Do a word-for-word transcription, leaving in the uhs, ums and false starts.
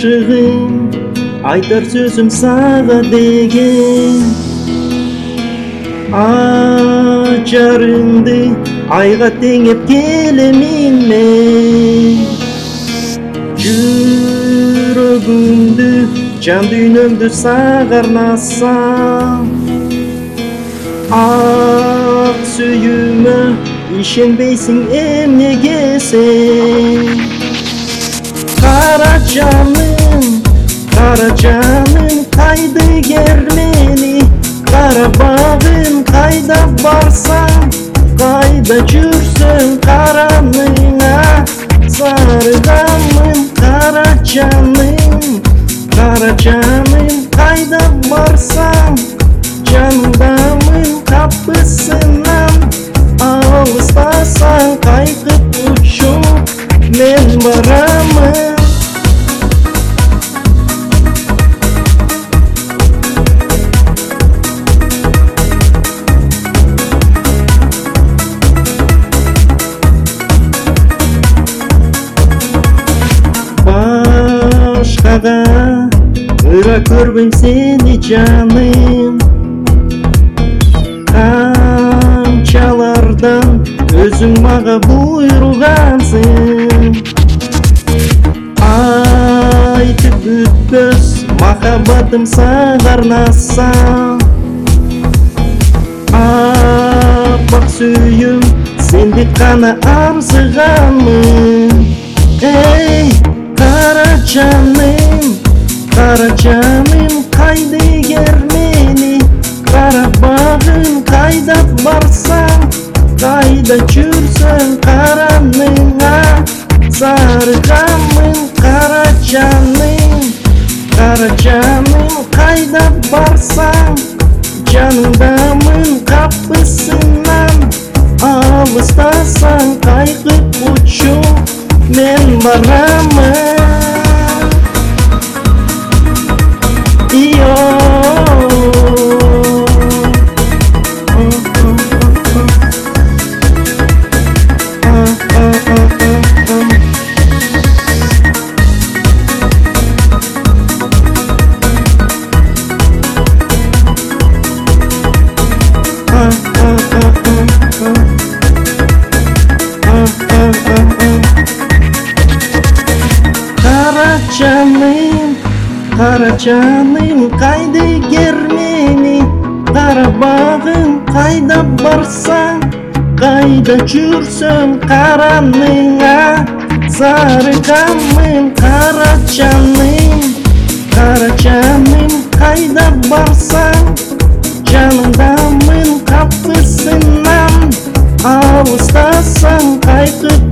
ашығым, айтар сөзім саға деген. Ажарыңды айға теңеп келемін мен. Жүрөгүмдү, жан дүйнөмдү сага арнасам. Ак сүйүүмө ишенбейсиң эмнеге сен? Кара жаным, кара жаным, кайдыгер мени? Кара багым, кайда барсаң, кайда жүрсөң, караныңа сарыганмын. Кара жаным, кара жаным, кайда барсаң, жаныңдамын. Капысынан алыстасаң, кайкып учуп мен барамын. Башкага ыра көрбөйм сени жаным. Канчалардан өзүң мага буйругансың. Айтып бүтпөс махаббатым сага арнасам. Аппак сүйүм, сендик гана арзыганмын. Эй, кара жаным, кара жаным, кайдыгер мени? Кара багым, кайда барсаң, кайда жүрсөң, караныңа сарыганмын. Кара жаным, кара жаным, кайда барсаң, жаныңдамын. Капысынан алыстасаң, кайкып учуп мен барамын. Ио Кара жаным, кара жаным, кайдыгер мени? Кара багым, кайда барсаң, кайда жүрсөң, караныңа сарыганмын. Кара жаным, кара жаным, кайда барсаң, жаныңдамын. Капысынан алыстасаң, кайкып